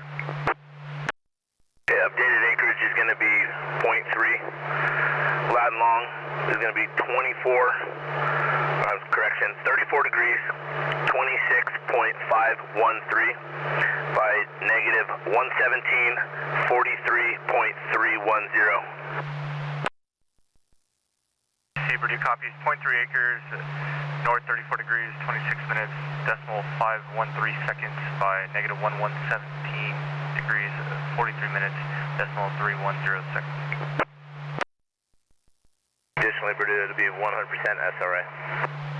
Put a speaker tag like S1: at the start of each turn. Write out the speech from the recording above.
S1: Okay, updated acreage is going to be 0.3. Loud and long is going to be 34 degrees, 26.513 by negative 117, 43.310.
S2: Purdue copies 0.3 acres, north 34 degrees, 26 minutes, decimal 513 seconds by negative 1117 degrees, 43 minutes, decimal 310 seconds.
S1: Additionally, Purdue to be 100% SRA.